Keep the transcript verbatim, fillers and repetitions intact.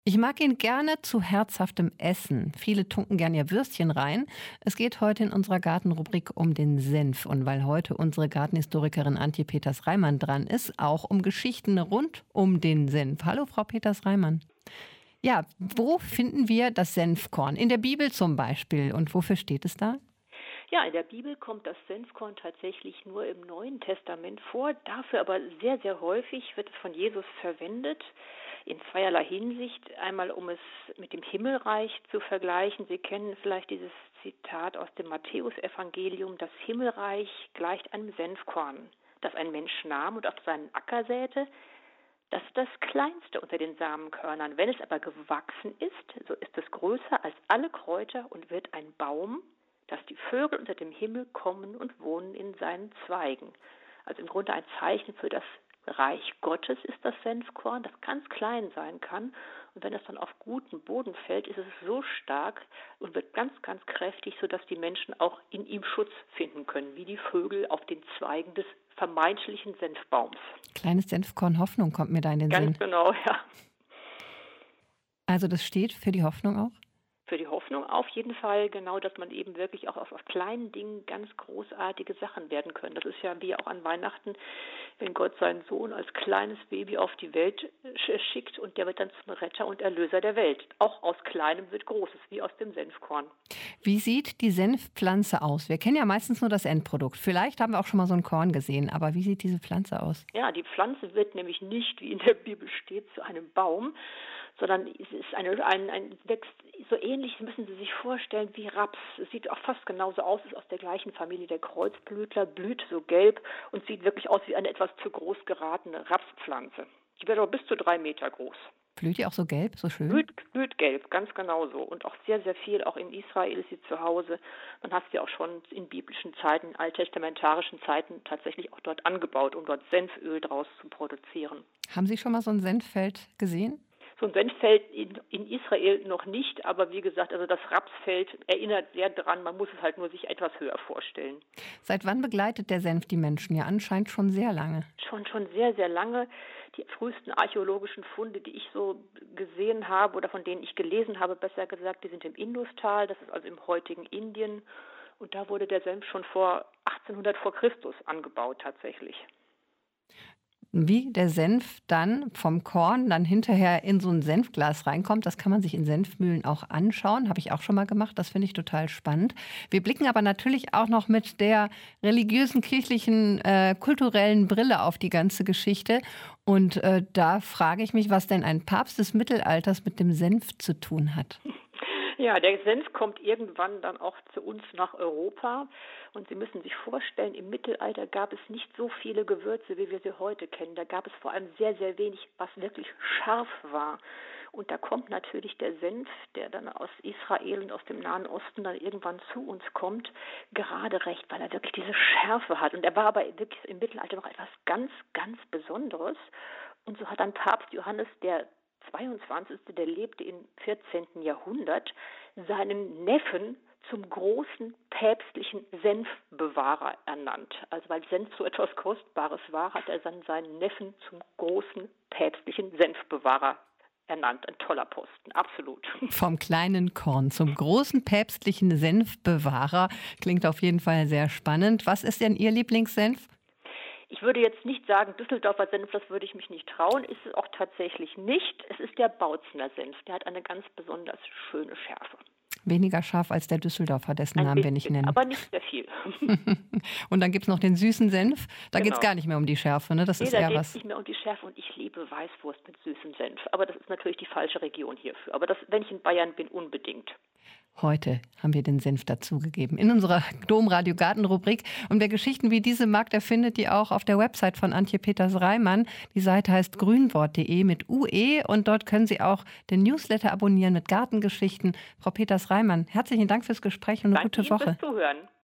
Ich mag ihn gerne zu herzhaftem Essen. Viele tunken gern ihr Würstchen rein. Es geht heute in unserer Gartenrubrik um den Senf. Und weil heute unsere Gartenhistorikerin Antje Peters-Reimann dran ist, auch um Geschichten rund um den Senf. Hallo, Frau Peters-Reimann. Ja, wo finden wir das Senfkorn? In der Bibel zum Beispiel. Und wofür steht es da? Ja, in der Bibel kommt das Senfkorn tatsächlich nur im Neuen Testament vor. Dafür aber sehr, sehr häufig wird es von Jesus verwendet. In zweierlei Hinsicht. Einmal, um es mit dem Himmelreich zu vergleichen. Sie kennen vielleicht dieses Zitat aus dem Matthäusevangelium: Das Himmelreich gleicht einem Senfkorn, das ein Mensch nahm und auf seinen Acker säte. Das ist das kleinste unter den Samenkörnern. Wenn es aber gewachsen ist, so ist es größer als alle Kräuter und wird ein Baum, dass die Vögel unter dem Himmel kommen und wohnen in seinen Zweigen. Also im Grunde ein Zeichen für das Reich Gottes ist das Senfkorn, das ganz klein sein kann. Und wenn es dann auf guten Boden fällt, ist es so stark und wird ganz, ganz kräftig, sodass die Menschen auch in ihm Schutz finden können, wie die Vögel auf den Zweigen des vermeintlichen Senfbaums. Kleines Senfkorn Hoffnung kommt mir da in den Ganz Sinn. genau, ja. Also das steht für die Hoffnung auch? Für die Hoffnung auf jeden Fall, genau, dass man eben wirklich auch auf, auf kleinen Dingen ganz großartige Sachen werden können. Das ist ja wie auch an Weihnachten, wenn Gott seinen Sohn als kleines Baby auf die Welt schickt und der wird dann zum Retter und Erlöser der Welt. Auch aus Kleinem wird Großes, wie aus dem Senfkorn. Wie sieht die Senfpflanze aus? Wir kennen ja meistens nur das Endprodukt. Vielleicht haben wir auch schon mal so ein Korn gesehen, aber wie sieht diese Pflanze aus? Ja, die Pflanze wird nämlich nicht, wie in der Bibel steht, zu einem Baum, sondern es ist eine, ein, ein wächst so ähnlich, müssen Sie sich vorstellen, wie Raps. Es sieht auch fast genauso aus, ist aus der gleichen Familie der Kreuzblütler, blüht so gelb und sieht wirklich aus wie eine etwas zu groß geratene Rapspflanze. Die wird aber bis zu drei Meter groß. Blüht die auch so gelb, so schön? Blüht, blüht gelb, ganz genau so. Und auch sehr, sehr viel, auch in Israel ist sie zu Hause. Man hat sie auch schon in biblischen Zeiten, alttestamentarischen Zeiten tatsächlich auch dort angebaut, um dort Senföl draus zu produzieren. Haben Sie schon mal so ein Senffeld gesehen? So ein Senffeld in, in Israel noch nicht, aber wie gesagt, also das Rapsfeld erinnert sehr dran, man muss es halt nur sich etwas höher vorstellen. Seit wann begleitet der Senf die Menschen? Ja, anscheinend schon sehr lange. Schon, schon sehr, sehr lange. Die frühesten archäologischen Funde, die ich so gesehen habe oder von denen ich gelesen habe, besser gesagt, die sind im Industal, das ist also im heutigen Indien. Und da wurde der Senf schon vor achtzehnhundert vor Christus angebaut tatsächlich. Wie der Senf dann vom Korn dann hinterher in so ein Senfglas reinkommt, das kann man sich in Senfmühlen auch anschauen. Habe ich auch schon mal gemacht. Das finde ich total spannend. Wir blicken aber natürlich auch noch mit der religiösen, kirchlichen, äh, kulturellen Brille auf die ganze Geschichte. Und äh, da frage ich mich, was denn ein Papst des Mittelalters mit dem Senf zu tun hat. Ja, der Senf kommt irgendwann dann auch zu uns nach Europa. Und Sie müssen sich vorstellen, im Mittelalter gab es nicht so viele Gewürze, wie wir sie heute kennen. Da gab es vor allem sehr, sehr wenig, was wirklich scharf war. Und da kommt natürlich der Senf, der dann aus Israel und aus dem Nahen Osten dann irgendwann zu uns kommt, gerade recht, weil er wirklich diese Schärfe hat. Und er war aber wirklich im Mittelalter noch etwas ganz, ganz Besonderes. Und so hat dann Papst Johannes der zweiundzwanzigste, der lebte im vierzehnten Jahrhundert, seinen Neffen zum großen päpstlichen Senfbewahrer ernannt. Also weil Senf so etwas Kostbares war, hat er dann seinen Neffen zum großen päpstlichen Senfbewahrer ernannt. Ein toller Posten, absolut. Vom kleinen Korn zum großen päpstlichen Senfbewahrer. Klingt auf jeden Fall sehr spannend. Was ist denn Ihr Lieblingssenf? Ich würde jetzt nicht sagen, Düsseldorfer Senf, das würde ich mich nicht trauen, ist es auch tatsächlich nicht. Es ist der Bautzener Senf, der hat eine ganz besonders schöne Schärfe. Weniger scharf als der Düsseldorfer, dessen Ein Namen bisschen, wir nicht nennen. aber nicht sehr viel. Und dann gibt es noch den süßen Senf. Da Genau. geht es gar nicht mehr um die Schärfe, ne? Das Nee, ist da eher geht was. es nicht mehr um die Schärfe und ich liebe Weißwurst mit süßem Senf. Aber das ist natürlich die falsche Region hierfür. Aber das, wenn ich in Bayern bin, unbedingt. Heute haben wir den Senf dazugegeben in unserer Domradio Gartenrubrik. Und wer Geschichten wie diese mag, der findet die auch auf der Website von Antje Peters-Reimann. Die Seite heißt grünwort punkt de mit U E und dort können Sie auch den Newsletter abonnieren mit Gartengeschichten. Frau Peters-Reimann, herzlichen Dank fürs Gespräch und eine Danke gute Ihnen Woche. fürs Zuhören.